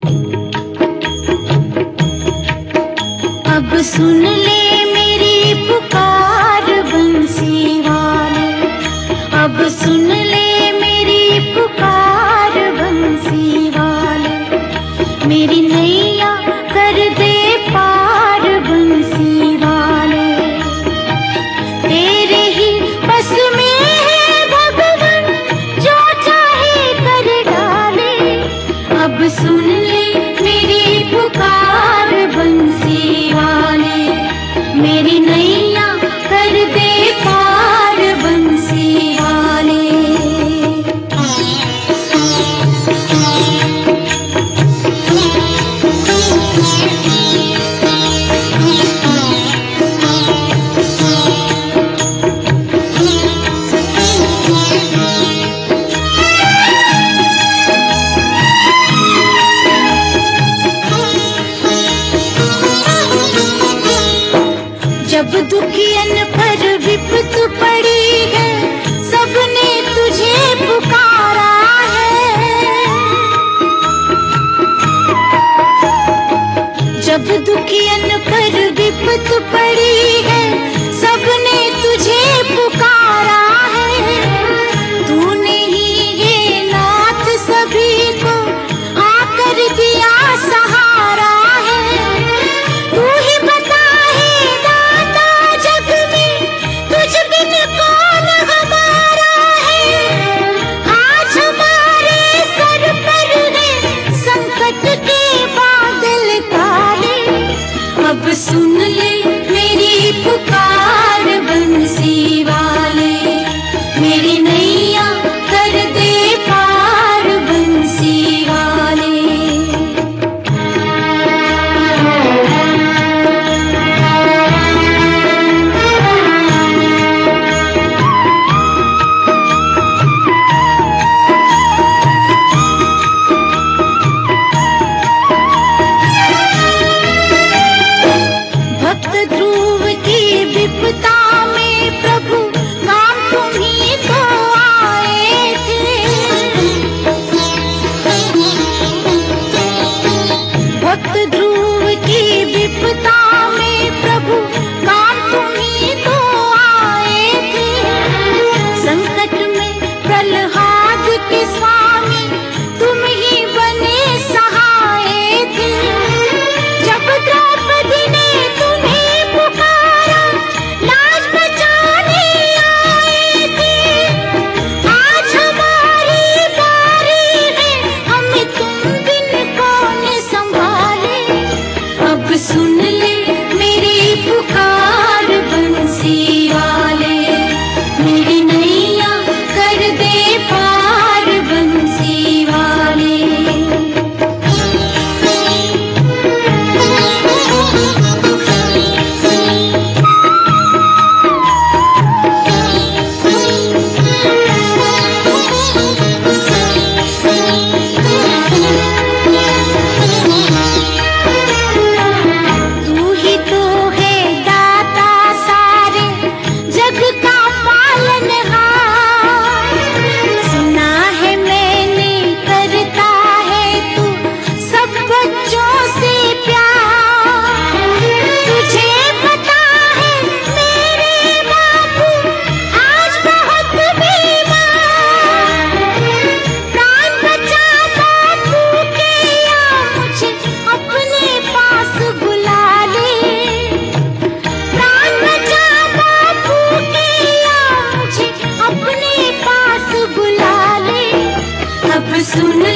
अब सुन ले मेरी पुकार बंसी वाले, अब सुन ले मेरी पुकार बंसी वाले, मेरी नैया कर दे पार बंसी वाले। तेरे ही बस में है भगवान, जो चाहे कर डाले। अब सुन ले मेरी पुकार बंसी वाले, मेरी नैया कर दे पार बंसी वाले। जब दुखियन पर विपत पड़ी है, सबने तुझे पुकारा है। जब दुखियन पर विपत पड़ी है, सबने तुझे पुकारा है। तूने ही ये नाथ सभी को आकर दिया सहारा है। तू ही बता है दाता जग में, तुझ बिन कौन हमारा है। आज हमारे सर पर है संकट के बादल काले। अब सुन ले मेरी पुकार बंसी वाले, मेरी नैया कर दे पार बंसी वाले। भक्त ध्रुव की विपदा में प्रभु काम तुम्हीं तो आए थे। भक्त ध्रुव की विपदा में प्रभु काम तुम्हीं तो आए थे। संकट में प्रहलाद के स्वामी तुम ही बने सहाय थे। जब द्रौपदी ने तुम्हें पुकारा, लाज बचाने आए थे। आज हमारी बारी है, हमें तुम बिन कौन संभाले। अब सुन ले मेरी पुकार बंसी वाले, मेरी नैया कर दे पार बंसी वाले। तू ही तो है दाता सारे जग का पालनहार। सुना है मैंने करता है तू सब बच्चों से प्यार। तुझे पता है मेरे बाबू आज बहुत बीमार। प्राण बचा बाबू के, या मुझे अपने पास बुला ले। प्राण बचा बाबू के, या मुझे अपने पास बुला ले। अब सुन